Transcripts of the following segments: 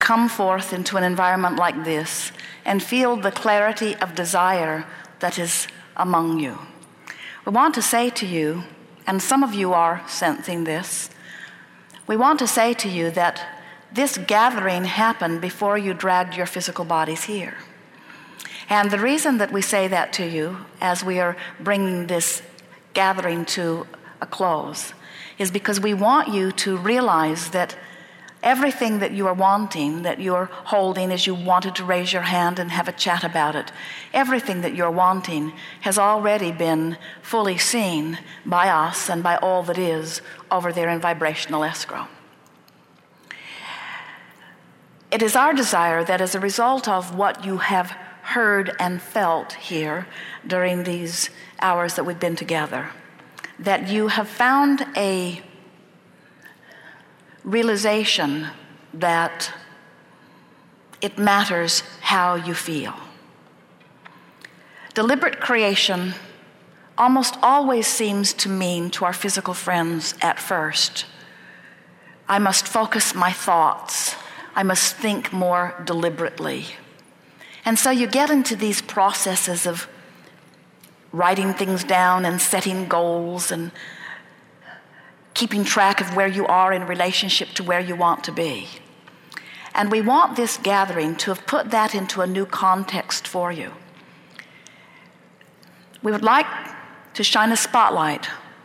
come forth into an environment like this and feel the clarity of desire that is among you. We want to say to you, and some of you are sensing this, we want to say to you that this gathering happened before you dragged your physical bodies here. And the reason that we say that to you as we are bringing this gathering to a close is because we want you to realize that everything that you are wanting, that you're holding as you wanted to raise your hand and have a chat about it, everything that you're wanting has already been fully seen by us and by all that is over there in vibrational escrow. It is our desire that as a result of what you have heard and felt here during these hours that we've been together, that you have found a realization that it matters how you feel. Deliberate creation almost always seems to mean to our physical friends at first, I must focus my thoughts, I must think more deliberately. And so you get into these processes of writing things down and setting goals and keeping track of where you are in relationship to where you want to be. And we want this gathering to have put that into a new context for you. We would like to shine a spotlight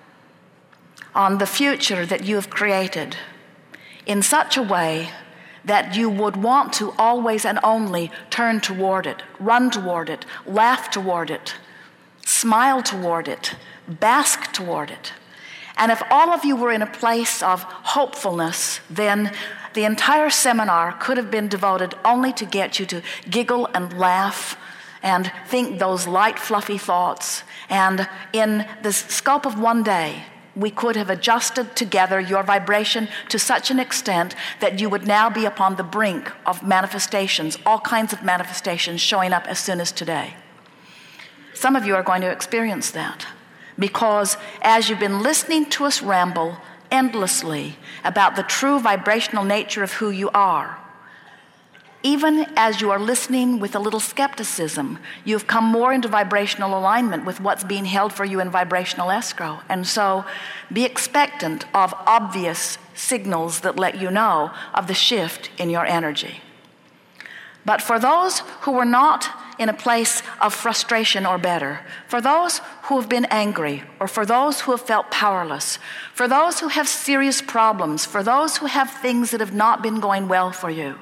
on the future that you have created in such a way that you would want to always and only turn toward it, run toward it, laugh toward it, smile toward it, bask toward it. And if all of you were in a place of hopefulness, then the entire seminar could have been devoted only to get you to giggle and laugh and think those light, fluffy thoughts. And in the scope of one day, we could have adjusted together your vibration to such an extent that you would now be upon the brink of manifestations, all kinds of manifestations showing up as soon as today. Some of you are going to experience that because as you've been listening to us ramble endlessly about the true vibrational nature of who you are, even as you are listening with a little skepticism, you've come more into vibrational alignment with what's being held for you in vibrational escrow. And so be expectant of obvious signals that let you know of the shift in your energy. But for those who are not in a place of frustration or better, for those who have been angry, or for those who have felt powerless, for those who have serious problems, for those who have things that have not been going well for you,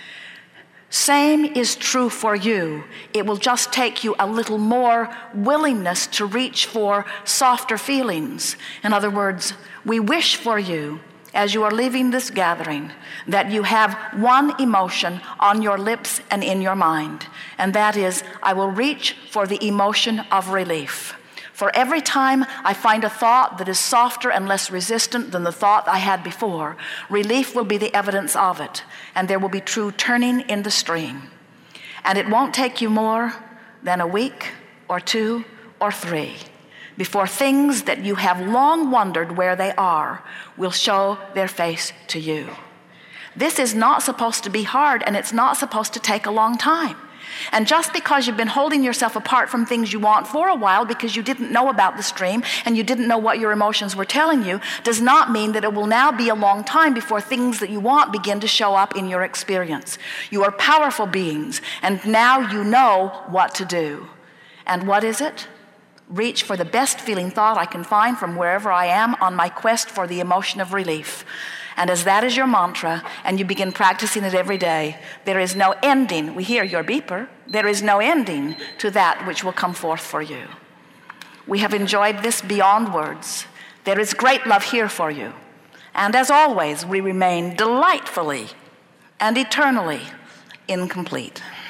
same is true for you. It will just take you a little more willingness to reach for softer feelings. In other words, we wish for you, as you are leaving this gathering, that you have one emotion on your lips and in your mind, and that is, I will reach for the emotion of relief. For every time I find a thought that is softer and less resistant than the thought I had before, relief will be the evidence of it, and there will be true turning in the stream. And it won't take you more than a week or 2 or 3 before things that you have long wondered where they are will show their face to you. This is not supposed to be hard, and it's not supposed to take a long time. And just because you've been holding yourself apart from things you want for a while because you didn't know about the stream and you didn't know what your emotions were telling you does not mean that it will now be a long time before things that you want begin to show up in your experience. You are powerful beings, and now you know what to do. And what is it? Reach for the best feeling thought I can find from wherever I am on my quest for the emotion of relief. And as that is your mantra, and you begin practicing it every day, there is no ending. We hear your beeper. There is no ending to that which will come forth for you. We have enjoyed this beyond words. There is great love here for you. And as always, we remain delightfully and eternally incomplete.